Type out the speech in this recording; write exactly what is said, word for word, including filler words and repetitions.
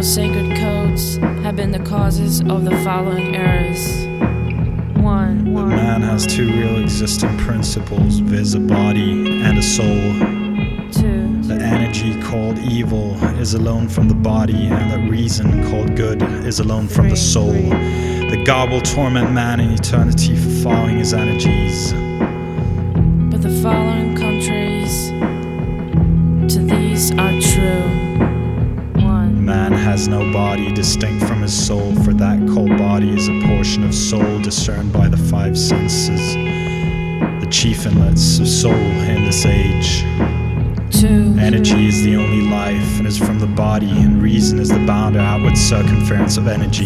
sacred codes have been the causes of the following errors. One. That man has two real existing principles, viz. A body and a soul. Two. The energy called evil is alone from the body, and that reason called good is alone from the soul. The God will torment man in eternity for following his energies. But the following contraries to these are true. One. Man has no body distinct from his soul, for that called body is a portion of soul discerned by the five senses, the chief inlets of soul in this age. Two. Energy is the only life and is from the body, and reason is the bound outward circumference of energy.